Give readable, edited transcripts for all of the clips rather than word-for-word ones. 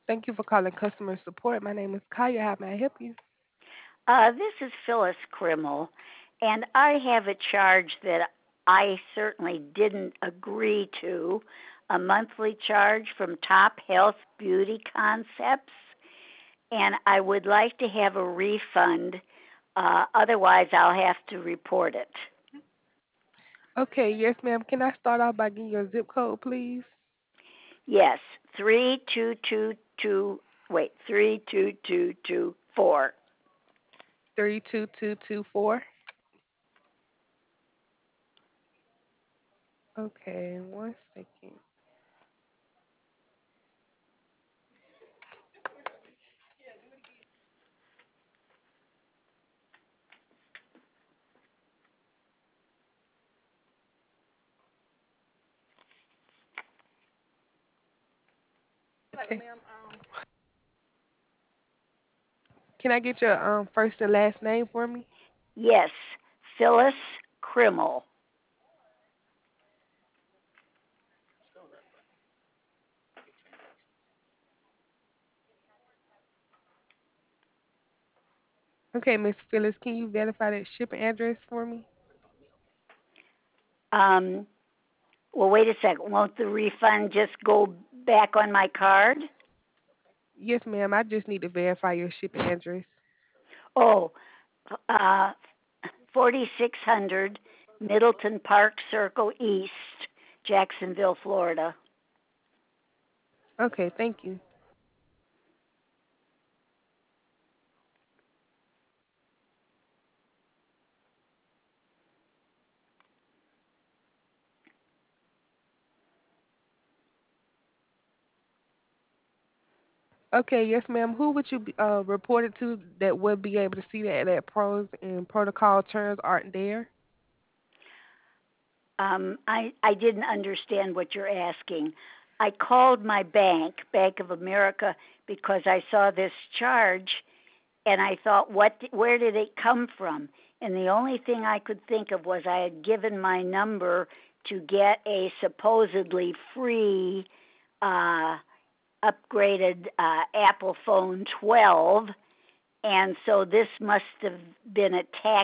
Thank you for calling customer support. My name is Kaya. How may I help you? This is Phyllis Krimmel, and I have a charge that I certainly didn't agree to, a monthly charge from Top Health Beauty Concepts, and I would like to have a refund. Otherwise, I'll have to report it. Okay, yes, ma'am. Can I start off by getting your zip code, please? Yes, 3222, wait, 32224. 32224. Okay, one second. Okay. Can I get your first and last name for me? Yes, Phyllis Krimmel. Okay, Miss Phyllis, can you verify that shipping address for me? Um, Well, wait a second. Won't the refund just go back on my card? Yes, ma'am. I just need to verify your shipping address. Oh, uh, 4600 Middleton Park Circle East, Jacksonville, Florida. Okay, thank you. Okay, yes, ma'am. Who would you report it to that would be able to see that pros and protocol terms aren't there? I didn't understand what you're asking. I called my bank, Bank of America, because I saw this charge and I thought, where did it come from? And the only thing I could think of was I had given my number to get a supposedly free uh, upgraded Apple phone 12, and so this must have been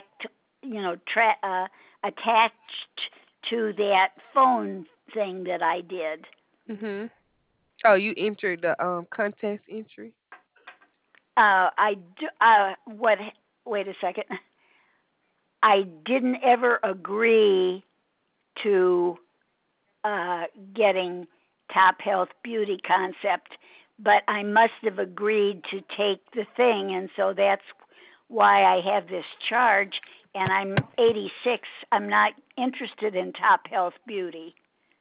attached to that phone thing that I did. Mhm. Oh, you entered the contest entry. I do, what? Wait a second. I didn't ever agree to uh, getting Top Health Beauty Concept, but I must have agreed to take the thing, and so that's why I have this charge. And I'm 86. I'm not interested in Top Health Beauty.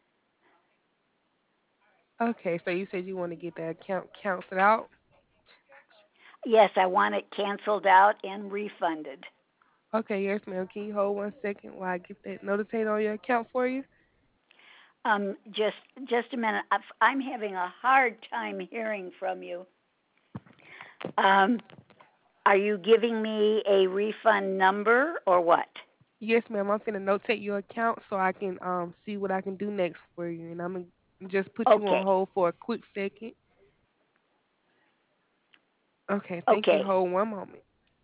Okay, so you said you want to get that account canceled out. Yes, I want it canceled out and refunded. Okay, yes, ma'am. Can you hold 1 second while I get that notated on your account for you? Just a minute. I'm having a hard time hearing from you. Um, are you giving me a refund number or what? Yes, ma'am. I'm finna notate your account so I can see what I can do next for you, and I'm gonna just put you on Okay. hold for a quick second. Okay, thank you. Okay. Hold one moment.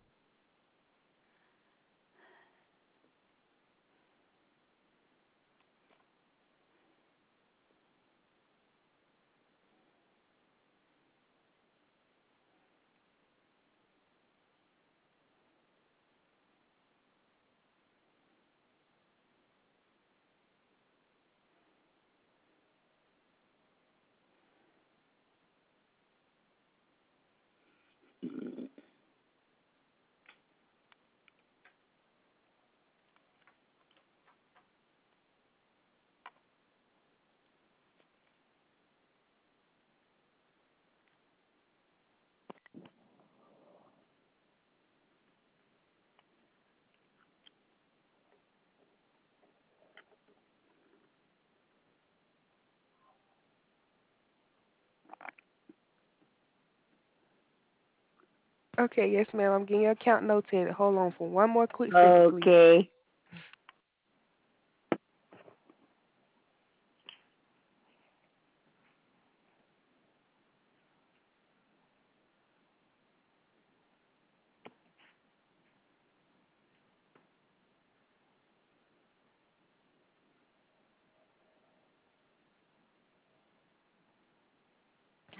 Okay, yes, ma'am. I'm getting your account notated. Hold on for one more quick second, please. Okay.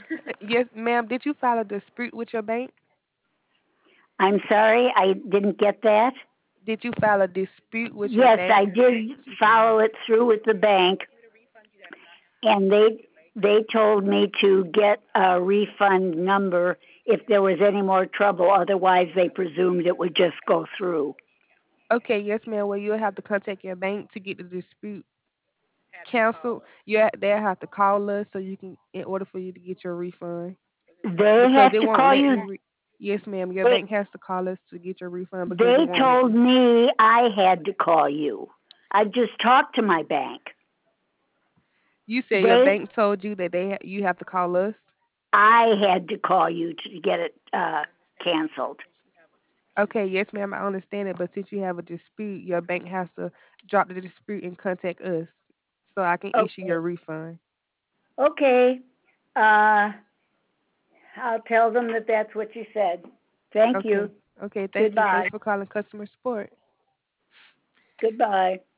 Yes, ma'am. Did you file a dispute with your bank? I'm sorry, I didn't get that. Did you file a dispute with your Yes, I bank? did follow it through with the bank, and they told me to get a refund number if there was any more trouble. Otherwise, they presumed it would just go through. Okay, yes, ma'am. Well, you'll have to contact your bank to get the dispute canceled. They'll have to call us so you can, in order for you to get your refund, They because have it to won't call let you. you. Yes, ma'am. Your They bank has to call us to get your refund because it they won't let told you. me I had to call you. I just talked to my bank. You said your They bank told you that you have to call us. I had to call you to get it canceled. Okay, yes, ma'am. I understand it, but since you have a dispute, your bank has to drop the dispute and contact us so I can issue Okay. your refund. Okay. Uh, I'll tell them that that's what you said. Thank you. Okay. Okay. Thank you. Goodbye. Thanks for calling customer support. Goodbye.